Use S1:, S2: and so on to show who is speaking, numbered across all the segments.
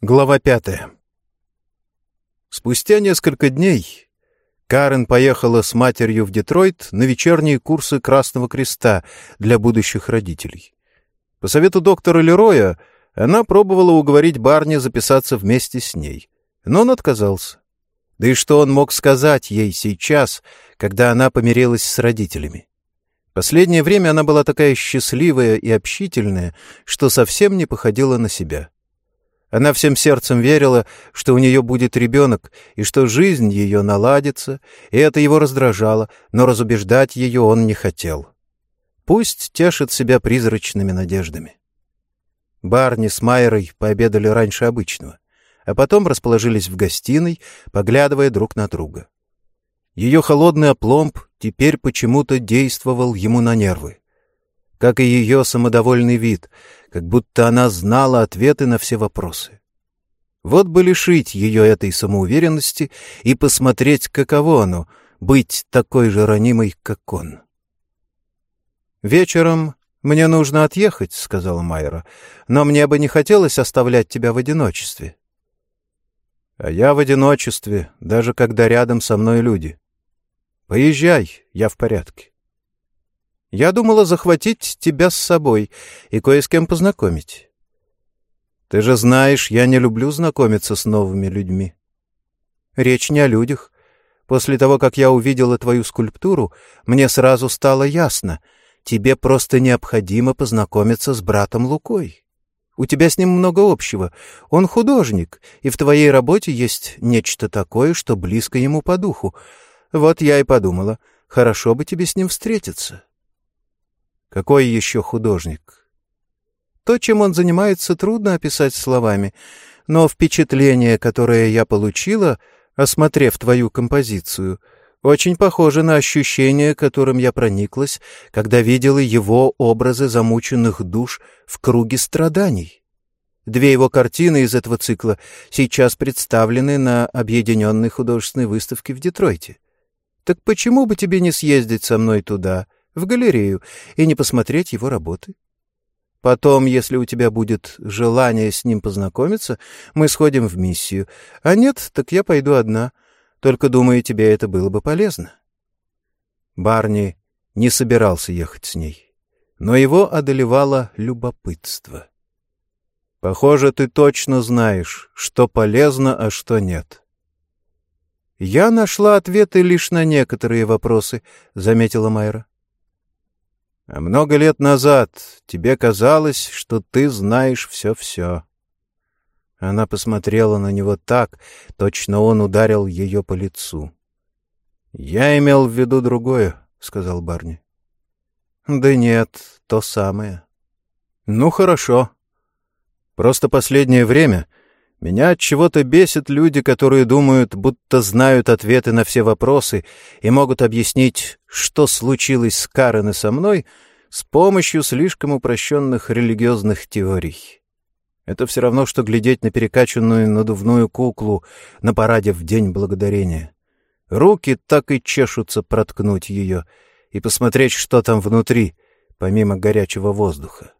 S1: Глава 5. Спустя несколько дней Карен поехала с матерью в Детройт на вечерние курсы Красного Креста для будущих родителей. По совету доктора Лероя она пробовала уговорить Барни записаться вместе с ней, но он отказался. Да и что он мог сказать ей сейчас, когда она помирилась с родителями? Последнее время она была такая счастливая и общительная, что совсем не походила на себя. Она всем сердцем верила, что у нее будет ребенок, и что жизнь ее наладится, и это его раздражало, но разубеждать ее он не хотел. Пусть тешит себя призрачными надеждами. Барни с Майерой пообедали раньше обычного, а потом расположились в гостиной, поглядывая друг на друга. Ее холодный опломб теперь почему-то действовал ему на нервы. Как и ее самодовольный вид, как будто она знала ответы на все вопросы. Вот бы лишить ее этой самоуверенности и посмотреть, каково оно — быть такой же ранимой, как он. «Вечером мне нужно отъехать», — сказала Майра, — «но мне бы не хотелось оставлять тебя в одиночестве». «А я в одиночестве, даже когда рядом со мной люди. Поезжай, я в порядке». «Я думала захватить тебя с собой и кое с кем познакомить». «Ты же знаешь, я не люблю знакомиться с новыми людьми». «Речь не о людях. После того, как я увидела твою скульптуру, мне сразу стало ясно. Тебе просто необходимо познакомиться с братом Лукой. У тебя с ним много общего. Он художник, и в твоей работе есть нечто такое, что близко ему по духу. Вот я и подумала, хорошо бы тебе с ним встретиться». «Какой еще художник?» «То, чем он занимается, трудно описать словами, но впечатление, которое я получила, осмотрев твою композицию, очень похоже на ощущение, которым я прониклась, когда видела его образы замученных душ в круге страданий. Две его картины из этого цикла сейчас представлены на объединенной художественной выставке в Детройте. Так почему бы тебе не съездить со мной туда, в галерею, и не посмотреть его работы? Потом, если у тебя будет желание с ним познакомиться, мы сходим в миссию. А нет, так я пойду одна. Только, думаю, тебе это было бы полезно». Барни не собирался ехать с ней, но его одолевало любопытство. «Похоже, ты точно знаешь, что полезно, а что нет». «Я нашла ответы лишь на некоторые вопросы», — заметила Майра. «А много лет назад тебе казалось, что ты знаешь все-все». Она посмотрела на него так, точно он ударил ее по лицу. «Я имел в виду другое», — сказал Барни. «Да нет, то самое». «Ну, хорошо. Просто последнее время меня от чего-то бесят люди, которые думают, будто знают ответы на все вопросы и могут объяснить, что случилось с Карен и со мной, с помощью слишком упрощенных религиозных теорий. Это все равно, что глядеть на перекачанную надувную куклу на параде в День Благодарения. Руки так и чешутся проткнуть ее и посмотреть, что там внутри, помимо горячего воздуха».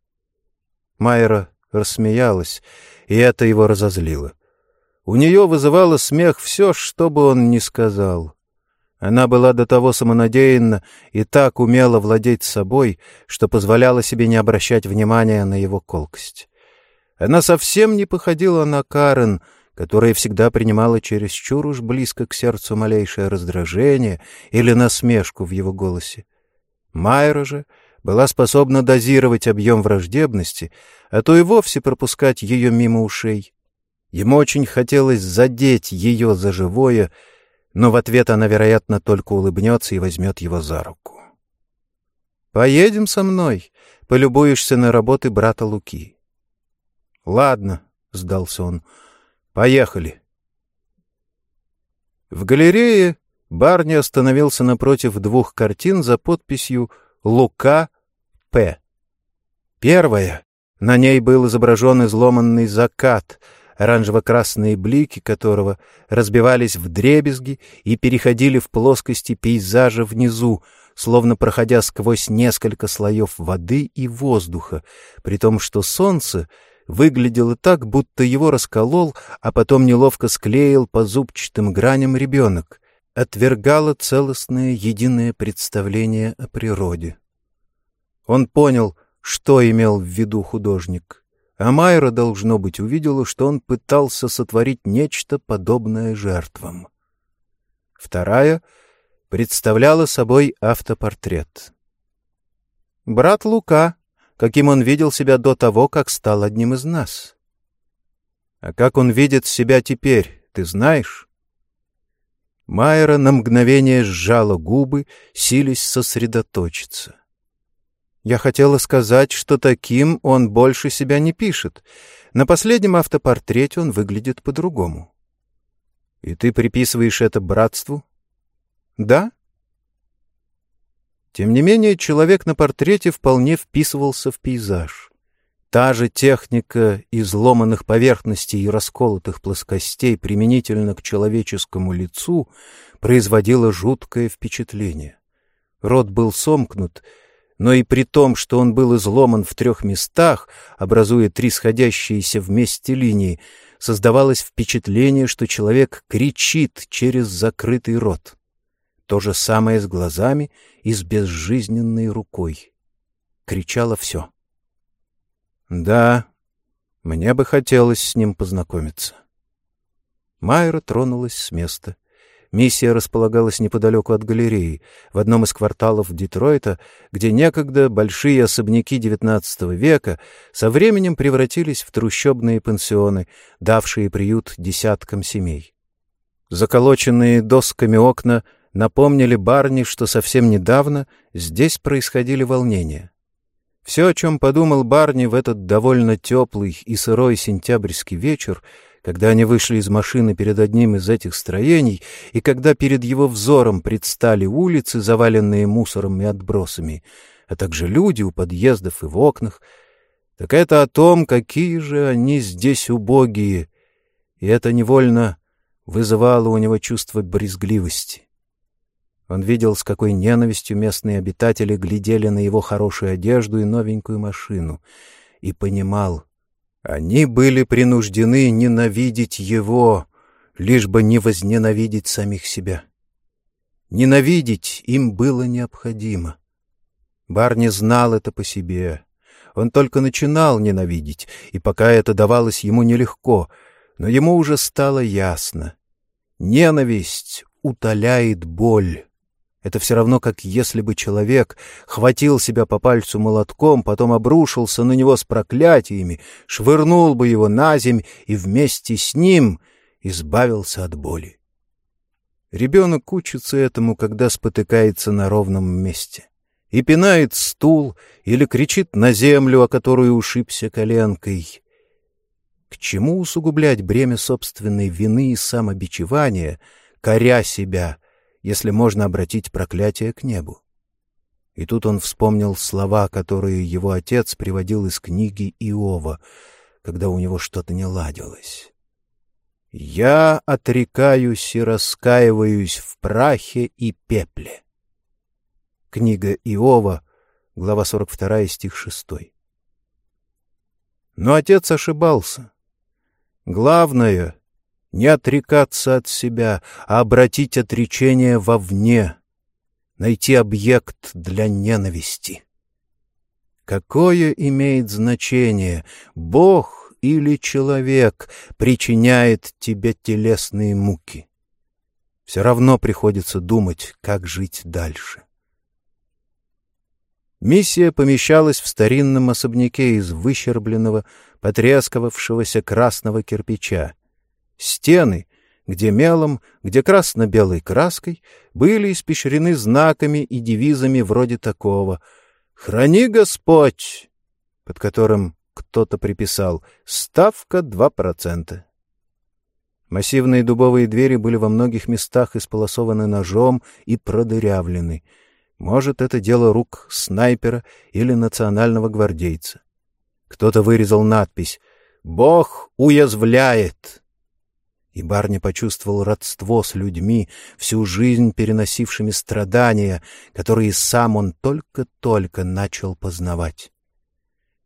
S1: Майра рассмеялась, и это его разозлило. У нее вызывало смех все, что бы он ни сказал. Она была до того самонадеянна и так умела владеть собой, что позволяла себе не обращать внимания на его колкость. Она совсем не походила на Карен, которая всегда принимала чересчур уж близко к сердцу малейшее раздражение или насмешку в его голосе. Майра же была способна дозировать объем враждебности, а то и вовсе пропускать ее мимо ушей. Ему очень хотелось задеть ее за живое, но в ответ она, вероятно, только улыбнется и возьмет его за руку. «Поедем со мной, полюбуешься на работы брата Луки». «Ладно», — сдался он, — «поехали». В галерее Барни остановился напротив двух картин за подписью «Лука П». Первая. На ней был изображен изломанный закат, оранжево-красные блики которого разбивались вдребезги и переходили в плоскости пейзажа внизу, словно проходя сквозь несколько слоев воды и воздуха, при том, что солнце выглядело так, будто его расколол, а потом неловко склеил по зубчатым граням ребенок, отвергало целостное единое представление о природе. Он понял, что имел в виду художник, а Майра, должно быть, увидела, что он пытался сотворить нечто подобное жертвам. Вторая представляла собой автопортрет. Брат Лука, каким он видел себя до того, как стал одним из нас. А как он видит себя теперь, ты знаешь? Майра на мгновение сжала губы, силясь сосредоточиться. Я хотела сказать, что таким он больше себя не пишет. На последнем автопортрете он выглядит по-другому. И ты приписываешь это братству? Да? Тем не менее, человек на портрете вполне вписывался в пейзаж. Та же техника изломанных поверхностей и расколотых плоскостей применительно к человеческому лицу производила жуткое впечатление. Рот был сомкнут, но и при том, что он был изломан в 3 местах, образуя 3 сходящиеся вместе линии, создавалось впечатление, что человек кричит через закрытый рот. То же самое с глазами и с безжизненной рукой. Кричало все. Да, мне бы хотелось с ним познакомиться. Майра тронулась с места. Миссия располагалась неподалеку от галереи, в одном из кварталов Детройта, где некогда большие особняки XIX века со временем превратились в трущобные пансионы, давшие приют десяткам семей. Заколоченные досками окна напомнили Барни, что совсем недавно здесь происходили волнения. Все, о чем подумал Барни в этот довольно теплый и сырой сентябрьский вечер, когда они вышли из машины перед одним из этих строений, и когда перед его взором предстали улицы, заваленные мусором и отбросами, а также люди у подъездов и в окнах, так это о том, какие же они здесь убогие, и это невольно вызывало у него чувство брезгливости. Он видел, с какой ненавистью местные обитатели глядели на его хорошую одежду и новенькую машину, и понимал, они были принуждены ненавидеть его, лишь бы не возненавидеть самих себя. Ненавидеть им было необходимо. Барни знал это по себе. Он только начинал ненавидеть, и пока это давалось ему нелегко, но ему уже стало ясно. Ненависть утоляет боль. Это все равно, как если бы человек хватил себя по пальцу молотком, потом обрушился на него с проклятиями, швырнул бы его на земь и вместе с ним избавился от боли. Ребенок учится этому, когда спотыкается на ровном месте, и пинает стул или кричит на землю, о которую ушибся коленкой. К чему усугублять бремя собственной вины и самобичевания, коря себя, если можно обратить проклятие к небу? И тут он вспомнил слова, которые его отец приводил из книги Иова, когда у него что-то не ладилось. «Я отрекаюсь и раскаиваюсь в прахе и пепле». Книга Иова, глава 42, стих 6. Но отец ошибался. Главное — не отрекаться от себя, а обратить отречение вовне, найти объект для ненависти. Какое имеет значение, Бог или человек причиняет тебе телесные муки? Все равно приходится думать, как жить дальше. Миссия помещалась в старинном особняке из выщербленного, потрескавшегося красного кирпича. Стены, где мелом, где красно-белой краской, были испещрены знаками и девизами вроде такого: «Храни Господь», под которым кто-то приписал «ставка 2%». Массивные дубовые двери были во многих местах исполосованы ножом и продырявлены. Может, это дело рук снайпера или национального гвардейца. Кто-то вырезал надпись «Бог уязвляет». И Барни почувствовал родство с людьми, всю жизнь переносившими страдания, которые сам он только-только начал познавать.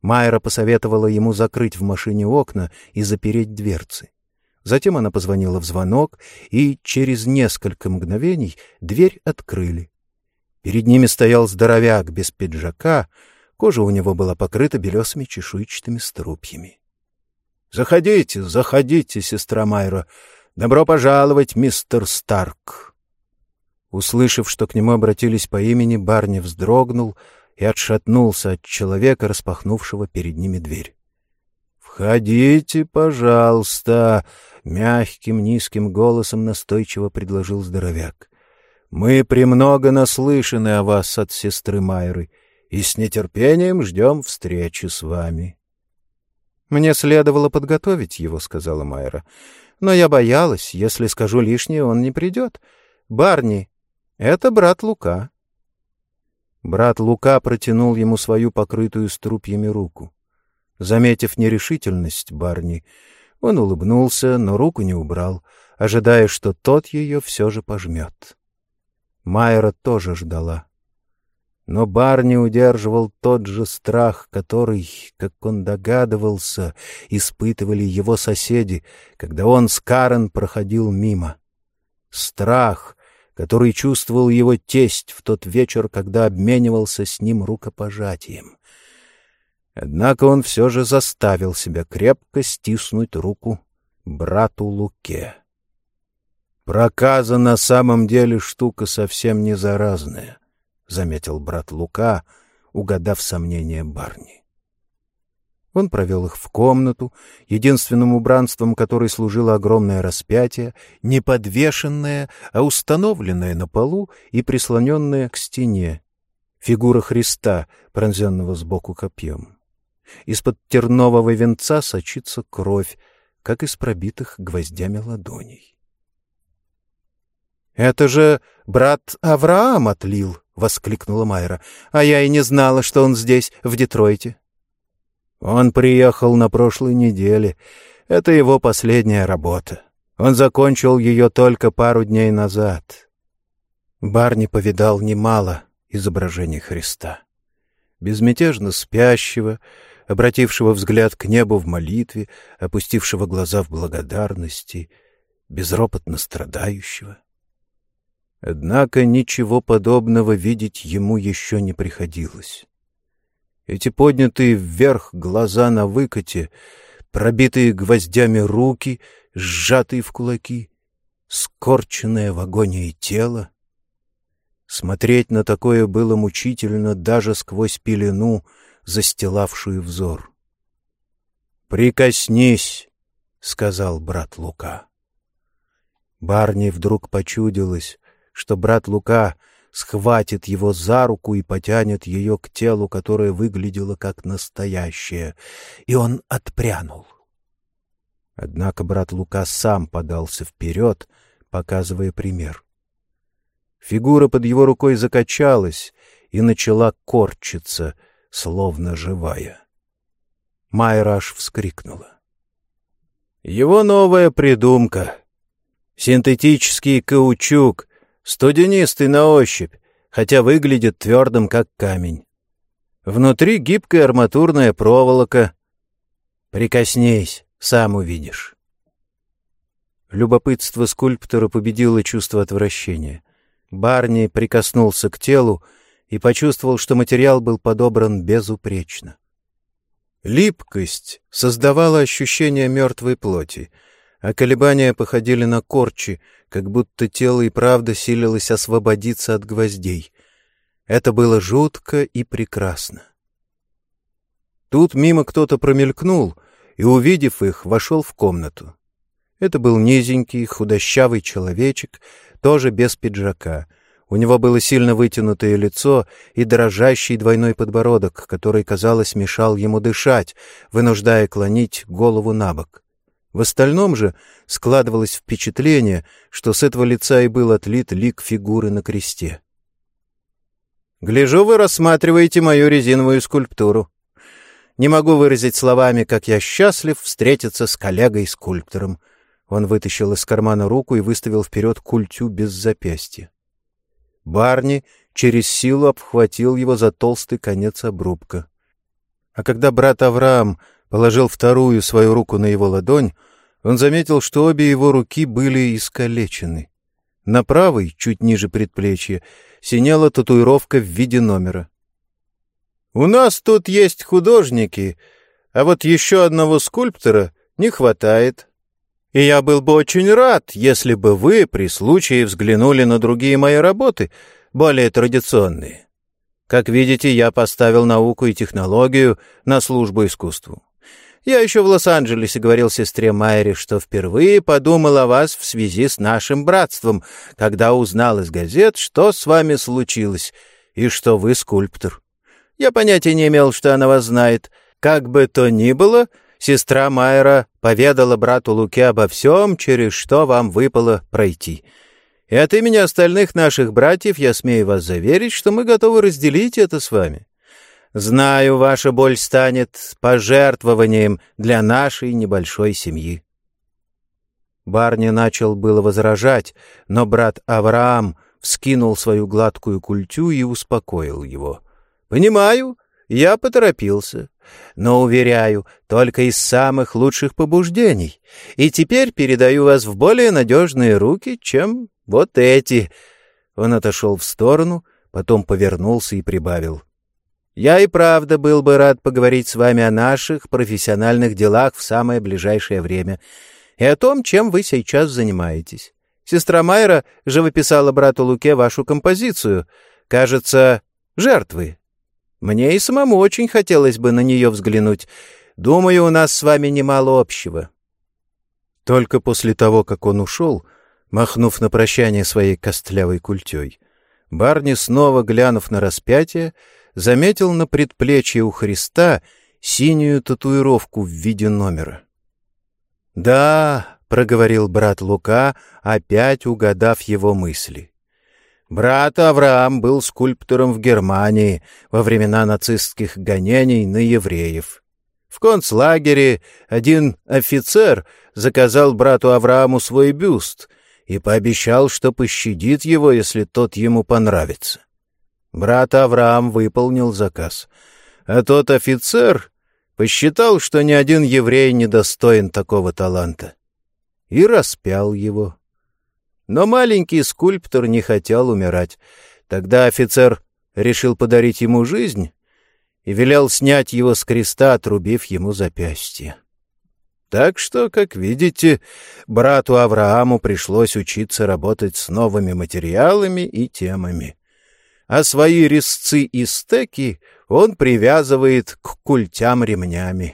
S1: Майра посоветовала ему закрыть в машине окна и запереть дверцы. Затем она позвонила в звонок, и через несколько мгновений дверь открыли. Перед ними стоял здоровяк без пиджака, кожа у него была покрыта белесыми чешуйчатыми струпьями. — Заходите, заходите, сестра Майра. Добро пожаловать, мистер Старк. Услышав, что к нему обратились по имени, Барни вздрогнул и отшатнулся от человека, распахнувшего перед ними дверь. — Входите, пожалуйста, — мягким низким голосом настойчиво предложил здоровяк. — Мы премного наслышаны о вас от сестры Майры и с нетерпением ждем встречи с вами. — Мне следовало подготовить его, — сказала Майра. — Но я боялась, если скажу лишнее, он не придет. Барни, это брат Лука. Брат Лука протянул ему свою покрытую струпьями руку. Заметив нерешительность Барни, он улыбнулся, но руку не убрал, ожидая, что тот ее все же пожмет. Майра тоже ждала. Но Барни удерживал тот же страх, который, как он догадывался, испытывали его соседи, когда он с Карен проходил мимо. Страх, который чувствовал его тесть в тот вечер, когда обменивался с ним рукопожатием. Однако он все же заставил себя крепко стиснуть руку брату Луке. «Проказа на самом деле штука совсем не заразная», — заметил брат Лука, угадав сомнения Барни. Он провел их в комнату, единственным убранством которой служило огромное распятие, не подвешенное, а установленное на полу и прислоненное к стене. Фигура Христа, пронзенного сбоку копьем. Из-под тернового венца сочится кровь, как из пробитых гвоздями ладоней. — Это же брат Авраам отлил! — воскликнула Майра. — А я и не знала, что он здесь, в Детройте. — Он приехал на прошлой неделе. Это его последняя работа. Он закончил ее только пару дней назад. Барни повидал немало изображений Христа. Безмятежно спящего, обратившего взгляд к небу в молитве, опустившего глаза в благодарности, безропотно страдающего. Однако ничего подобного видеть ему еще не приходилось. Эти поднятые вверх глаза на выкате, пробитые гвоздями руки, сжатые в кулаки, скорченное в агонии тело. Смотреть на такое было мучительно даже сквозь пелену, застилавшую взор. «Прикоснись», — сказал брат Лука. Барни вдруг почудилось, что брат Лука схватит его за руку и потянет ее к телу, которое выглядело как настоящее, и он отпрянул. Однако брат Лука сам подался вперед, показывая пример. Фигура под его рукой закачалась и начала корчиться, словно живая. Майра аж вскрикнула. Его новая придумка. Синтетический каучук, студенистый на ощупь, хотя выглядит твердым, как камень. Внутри гибкая арматурная проволока. Прикоснись, сам увидишь. Любопытство скульптора победило чувство отвращения. Барни прикоснулся к телу и почувствовал, что материал был подобран безупречно. Липкость создавала ощущение мертвой плоти, а колебания походили на корчи, как будто тело и правда силилось освободиться от гвоздей. Это было жутко и прекрасно. Тут мимо кто-то промелькнул и, увидев их, вошел в комнату. Это был низенький, худощавый человечек, тоже без пиджака. У него было сильно вытянутое лицо и дрожащий двойной подбородок, который, казалось, мешал ему дышать, вынуждая клонить голову набок. В остальном же складывалось впечатление, что с этого лица и был отлит лик фигуры на кресте. «Гляжу, вы рассматриваете мою резиновую скульптуру. Не могу выразить словами, как я счастлив встретиться с коллегой-скульптором». Он вытащил из кармана руку и выставил вперед культю без запястья. Барни через силу обхватил его за толстый конец обрубка. А когда брат Авраам положил вторую свою руку на его ладонь, он заметил, что обе его руки были искалечены. На правой, чуть ниже предплечья, синела татуировка в виде номера. «У нас тут есть художники, а вот еще одного скульптора не хватает. И я был бы очень рад, если бы вы при случае взглянули на другие мои работы, более традиционные. Как видите, я поставил науку и технологию на службу искусству. Я еще в Лос-Анджелесе говорил сестре Майре, что впервые подумал о вас в связи с нашим братством, когда узнал из газет, что с вами случилось, и что вы скульптор. Я понятия не имел, что она вас знает. Как бы то ни было, сестра Майра поведала брату Луке обо всем, через что вам выпало пройти. И от имени остальных наших братьев я смею вас заверить, что мы готовы разделить это с вами. Знаю, ваша боль станет пожертвованием для нашей небольшой семьи». Барни начал было возражать, но брат Авраам вскинул свою гладкую культю и успокоил его. «Понимаю, я поторопился, но, уверяю, только из самых лучших побуждений. И теперь передаю вас в более надежные руки, чем вот эти». Он отошел в сторону, потом повернулся и прибавил. «Я и правда был бы рад поговорить с вами о наших профессиональных делах в самое ближайшее время и о том, чем вы сейчас занимаетесь. Сестра Майра живописала брату Луке вашу композицию, кажется, «Жертвы». Мне и самому очень хотелось бы на нее взглянуть. Думаю, у нас с вами немало общего». Только после того, как он ушел, махнув на прощание своей костлявой культей, Барни, снова глянув на распятие, заметил на предплечье у Христа синюю татуировку в виде номера. «Да», — проговорил брат Лука, опять угадав его мысли. «Брат Авраам был скульптором в Германии во времена нацистских гонений на евреев. В концлагере один офицер заказал брату Аврааму свой бюст и пообещал, что пощадит его, если тот ему понравится. Брат Авраам выполнил заказ, а тот офицер посчитал, что ни один еврей не достоин такого таланта, и распял его. Но маленький скульптор не хотел умирать. Тогда офицер решил подарить ему жизнь и велел снять его с креста, отрубив ему запястье. Так что, как видите, брату Аврааму пришлось учиться работать с новыми материалами и темами. А свои резцы и стеки он привязывает к культям ремнями.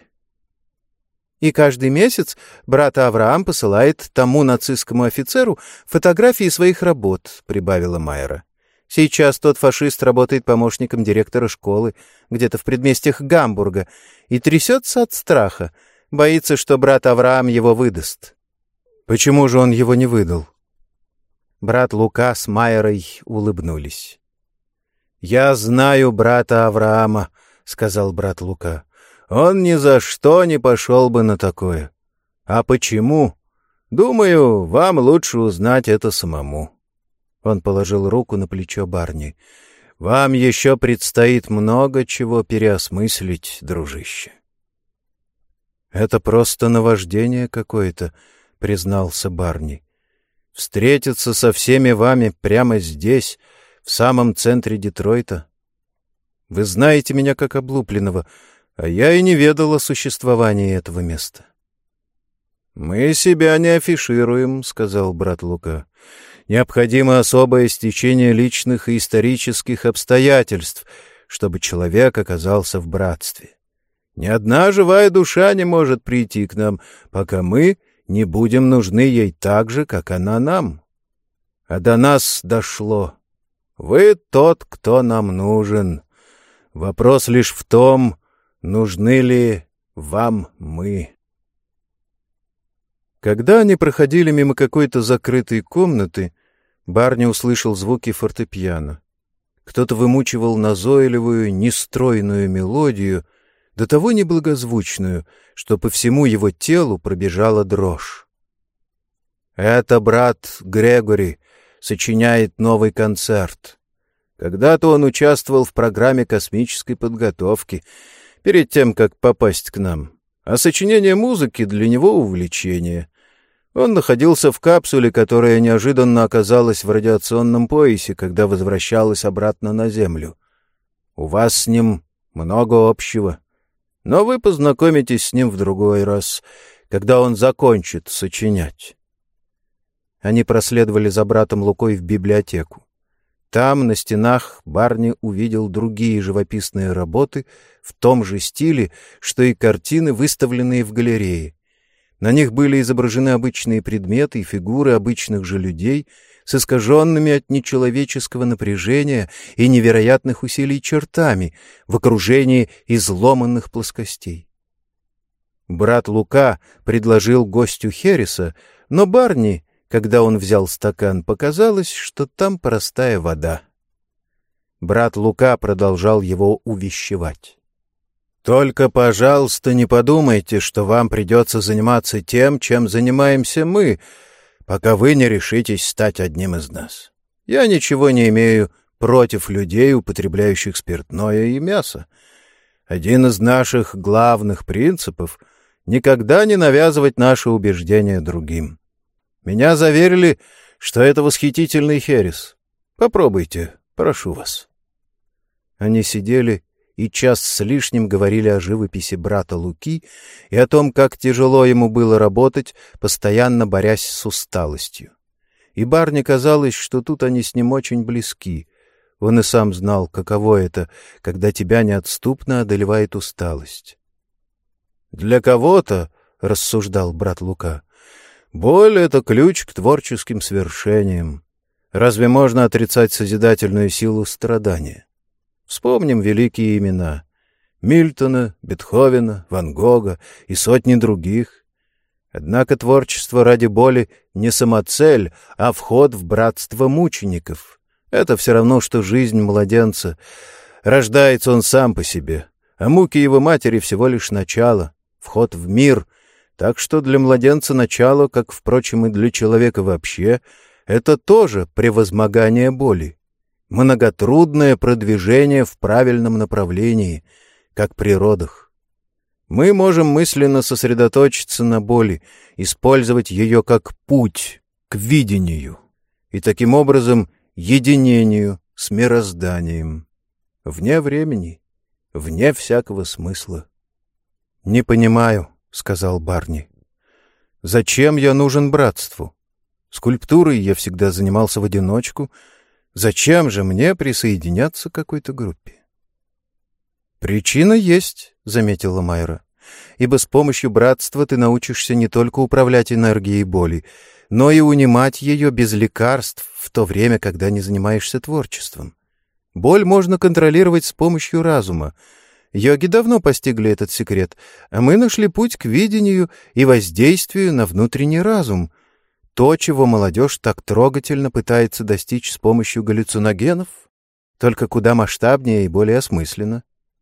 S1: И каждый месяц брат Авраам посылает тому нацистскому офицеру фотографии своих работ, — прибавила Майра. Сейчас тот фашист работает помощником директора школы где-то в предместьях Гамбурга и трясется от страха, боится, что брат Авраам его выдаст. Почему же он его не выдал? Брат Лука с Майрой улыбнулись. «Я знаю брата Авраама», — сказал брат Лука. «Он ни за что не пошел бы на такое. А почему? Думаю, вам лучше узнать это самому». Он положил руку на плечо Барни. «Вам еще предстоит много чего переосмыслить, дружище». «Это просто наваждение какое-то», — признался Барни. «Встретиться со всеми вами прямо здесь, в самом центре Детройта. Вы знаете меня как облупленного, а я и не ведал о существовании этого места». «Мы себя не афишируем», — сказал брат Лука. «Необходимо особое стечение личных и исторических обстоятельств, чтобы человек оказался в братстве. Ни одна живая душа не может прийти к нам, пока мы не будем нужны ей так же, как она нам. А до нас дошло. Вы тот, кто нам нужен. Вопрос лишь в том, нужны ли вам мы». Когда они проходили мимо какой-то закрытой комнаты, Барни услышал звуки фортепиано. Кто-то вымучивал назойливую, нестройную мелодию, до того неблагозвучную, что по всему его телу пробежала дрожь. «Это брат Грегори сочиняет новый концерт. Когда-то он участвовал в программе космической подготовки. перед тем, как попасть к нам, а сочинение музыки для него увлечение. Он находился в капсуле, которая неожиданно оказалась в радиационном поясе, когда возвращалась обратно на Землю. У вас с ним много общего, но вы познакомитесь с ним в другой раз, когда он закончит сочинять». Они проследовали за братом Лукой в библиотеку. Там, на стенах, Барни увидел другие живописные работы в том же стиле, что и картины, выставленные в галерее. На них были изображены обычные предметы и фигуры обычных же людей с искаженными от нечеловеческого напряжения и невероятных усилий чертами в окружении изломанных плоскостей. Брат Лука предложил гостю Хереса, но Барни, когда он взял стакан, показалось, что там простая вода. Брат Лука продолжал его увещевать. «Только, пожалуйста, не подумайте, что вам придется заниматься тем, чем занимаемся мы, пока вы не решитесь стать одним из нас. Я ничего не имею против людей, употребляющих спиртное и мясо. Один из наших главных принципов — никогда не навязывать наши убеждения другим. Меня заверили, что это восхитительный херес. Попробуйте, прошу вас». Они сидели и час с лишним говорили о живописи брата Луки и о том, как тяжело ему было работать, постоянно борясь с усталостью. И Барни казалось, что тут они с ним очень близки. Он и сам знал, каково это, когда тебя неотступно одолевает усталость. «Для кого-то, — рассуждал брат Лука, — боль — это ключ к творческим свершениям. Разве можно отрицать созидательную силу страдания? Вспомним великие имена — Мильтона, Бетховена, Ван Гога и сотни других. Однако творчество ради боли не самоцель, а вход в братство мучеников. Это все равно, что жизнь младенца. Рождается он сам по себе, а муки его матери всего лишь начало, вход в мир. Так что для младенца начало, как, впрочем, и для человека вообще, это тоже превозмогание боли, многотрудное продвижение в правильном направлении, как при родах. Мы можем мысленно сосредоточиться на боли, использовать ее как путь к видению и таким образом единению с мирозданием, вне времени, вне всякого смысла. «Не понимаю», — сказал Барни. «Зачем я нужен братству? Скульптурой я всегда занимался в одиночку. Зачем же мне присоединяться к какой-то группе?» «Причина есть», — заметила Майра, «ибо с помощью братства ты научишься не только управлять энергией боли, но и унимать ее без лекарств в то время, когда не занимаешься творчеством. Боль можно контролировать с помощью разума. Йоги давно постигли этот секрет, а мы нашли путь к видению и воздействию на внутренний разум. То, чего молодежь так трогательно пытается достичь с помощью галлюциногенов, только куда масштабнее и более осмысленно.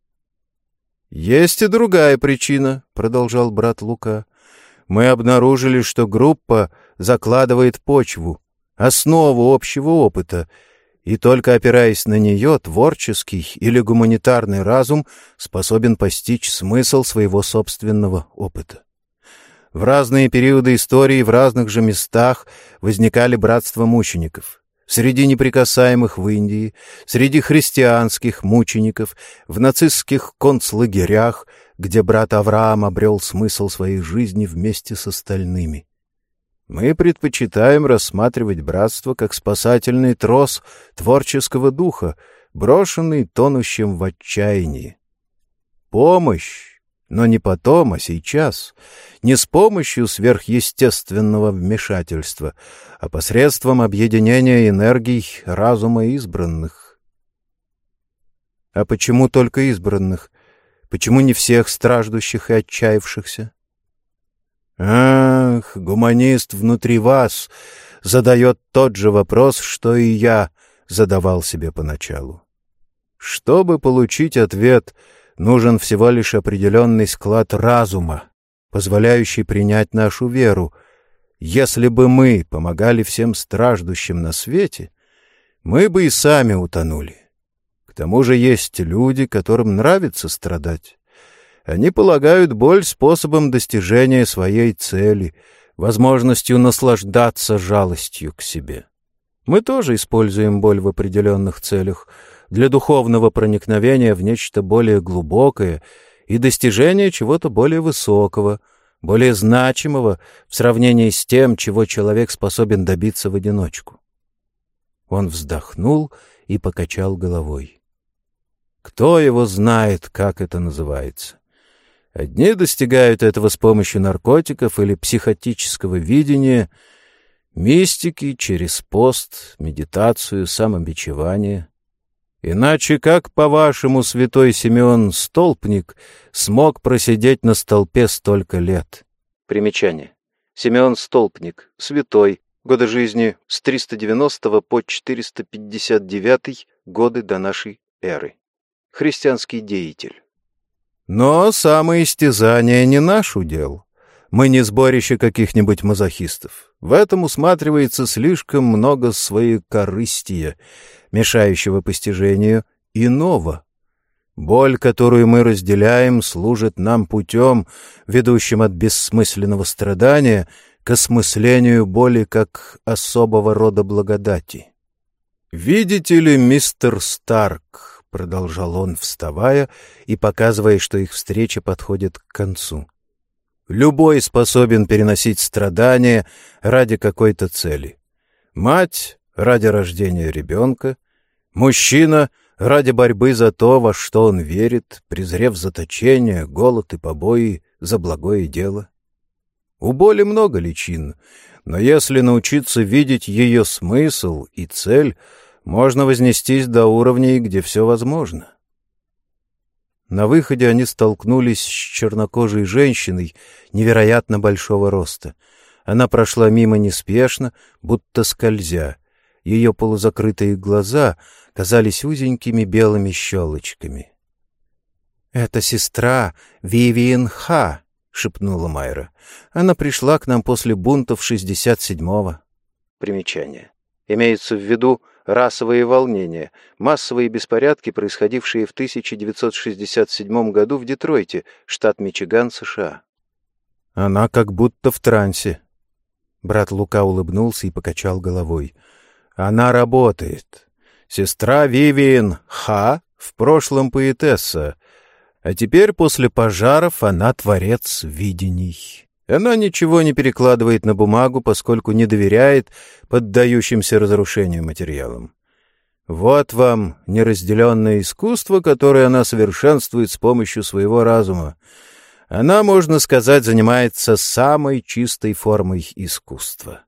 S1: «Есть и другая причина», — продолжал брат Лука. «Мы обнаружили, что группа закладывает почву, основу общего опыта, и только опираясь на нее, творческий или гуманитарный разум способен постичь смысл своего собственного опыта. В разные периоды истории в разных же местах возникали братства мучеников. Среди неприкасаемых в Индии, среди христианских мучеников, в нацистских концлагерях, где брат Авраам обрел смысл своей жизни вместе с остальными. Мы предпочитаем рассматривать братство как спасательный трос творческого духа, брошенный тонущим в отчаянии. Помощь, но не потом, а сейчас, не с помощью сверхъестественного вмешательства, а посредством объединения энергий разума избранных. А почему только избранных? Почему не всех страждущих и отчаявшихся? Ах, гуманист внутри вас задает тот же вопрос, что и я задавал себе поначалу. Чтобы получить ответ, нужен всего лишь определенный склад разума, позволяющий принять нашу веру. Если бы мы помогали всем страждущим на свете, мы бы и сами утонули. К тому же есть люди, которым нравится страдать. Они полагают боль способом достижения своей цели, возможностью наслаждаться жалостью к себе. Мы тоже используем боль в определенных целях, для духовного проникновения в нечто более глубокое и достижения чего-то более высокого, более значимого в сравнении с тем, чего человек способен добиться в одиночку. Он вздохнул и покачал головой. Кто его знает, как это называется? Одни достигают этого с помощью наркотиков или психотического видения, мистики через пост, медитацию, самобичевание. Иначе как, по-вашему, святой Симеон Столпник смог просидеть на столпе столько лет? Примечание. Симеон Столпник, святой, годы жизни с 390 по 459 годы до нашей эры. Христианский деятель. Но самоистязание не наш удел. Мы не сборище каких-нибудь мазохистов. В этом усматривается слишком много своекорыстия, мешающего постижению иного. Боль, которую мы разделяем, служит нам путем, ведущим от бессмысленного страдания к осмыслению боли как особого рода благодати. «Видите ли, мистер Старк», — продолжал он, вставая и показывая, что их встреча подходит к концу, «любой способен переносить страдания ради какой-то цели. Мать — ради рождения ребенка, мужчина — ради борьбы за то, во что он верит, презрев заточение, голод и побои за благое дело. У боли много личин, но если научиться видеть ее смысл и цель, можно вознестись до уровней, где все возможно». На выходе они столкнулись с чернокожей женщиной невероятно большого роста. Она прошла мимо неспешно, будто скользя. Ее полузакрытые глаза казались узенькими белыми щелочками. «Это сестра Вивиан Ха», — шепнула Майра. «Она пришла к нам после бунтов 67-го». Примечание. Имеется в виду расовые волнения, массовые беспорядки, происходившие в 1967 году в Детройте, штат Мичиган, США. «Она как будто в трансе». Брат Лука улыбнулся и покачал головой. «Она работает. Сестра Вивиан Ха в прошлом поэтесса, а теперь после пожаров она творец видений. Она ничего не перекладывает на бумагу, поскольку не доверяет поддающимся разрушению материалам. Вот вам неразделенное искусство, которое она совершенствует с помощью своего разума. Она, можно сказать, занимается самой чистой формой искусства».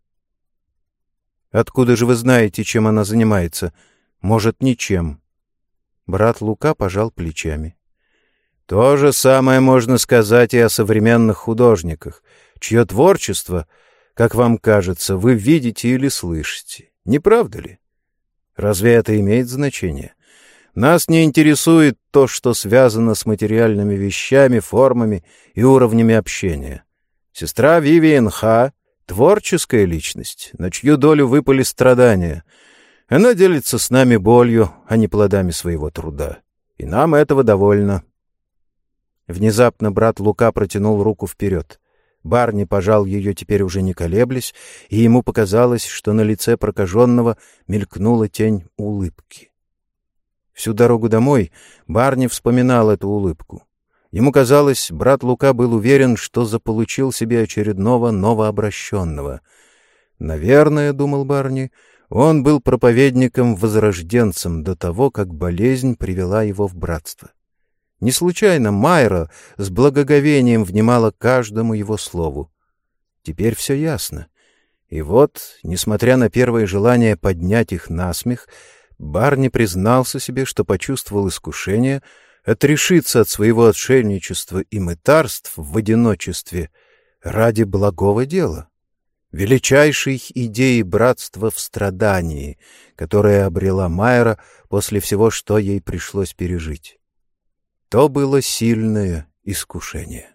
S1: «Откуда же вы знаете, чем она занимается? Может, ничем?» Брат Лука пожал плечами. «То же самое можно сказать и о современных художниках, чье творчество, как вам кажется, вы видите или слышите. Не правда ли? Разве это имеет значение? Нас не интересует то, что связано с материальными вещами, формами и уровнями общения. Сестра Вивиан Ха — творческая личность, на чью долю выпали страдания. Она делится с нами болью, а не плодами своего труда. И нам этого довольно». Внезапно брат Лука протянул руку вперед. Барни пожал ее теперь уже не колеблясь, и ему показалось, что на лице прокаженного мелькнула тень улыбки. Всю дорогу домой Барни вспоминал эту улыбку. Ему казалось, брат Лука был уверен, что заполучил себе очередного новообращенного. «Наверное, — думал Барни, — он был проповедником-возрожденцем до того, как болезнь привела его в братство». Не случайно Майра с благоговением внимала каждому его слову. Теперь все ясно. И вот, несмотря на первое желание поднять их на смех, Барни признался себе, что почувствовал искушение отрешиться от своего отшельничества и мытарств в одиночестве ради благого дела, величайшей идеи братства в страдании, которое обрела Майра после всего, что ей пришлось пережить. То было сильное искушение.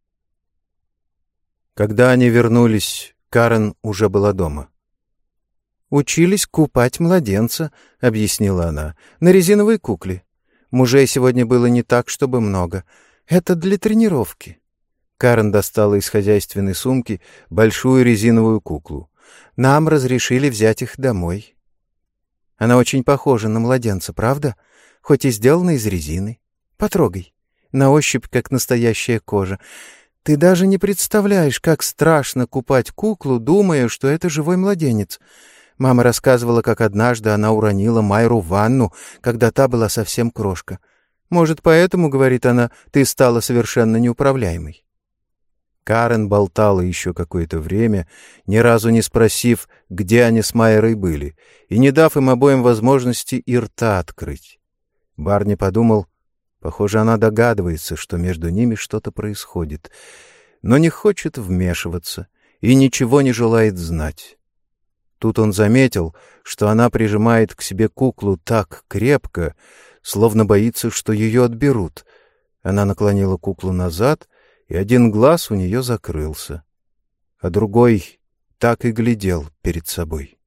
S1: Когда они вернулись, Карен уже была дома. «Учились купать младенца», — объяснила она, — «на резиновой кукле. Мужей сегодня было не так, чтобы много.
S2: Это для тренировки». Карен достала из хозяйственной сумки большую резиновую куклу. «Нам разрешили взять их домой». Она очень похожа на младенца, правда? Хоть и сделана из резины. Потрогай. На ощупь, как настоящая кожа. Ты даже не представляешь, как страшно купать куклу, думая, что это живой младенец. Мама рассказывала, как однажды она уронила Майру в ванну, когда та была совсем крошка. Может, поэтому, говорит она, ты стала совершенно неуправляемой.
S1: Карен болтала еще какое-то время, ни разу не спросив, где они с Майерой были, и не дав им обоим возможности и рта открыть. Барни подумал, похоже, она догадывается, что между ними что-то происходит, но не хочет вмешиваться и ничего не желает знать. Тут он заметил, что она прижимает к себе куклу так крепко, словно боится, что ее отберут. Она наклонила куклу назад, и один глаз у нее закрылся, а другой так и глядел перед собой.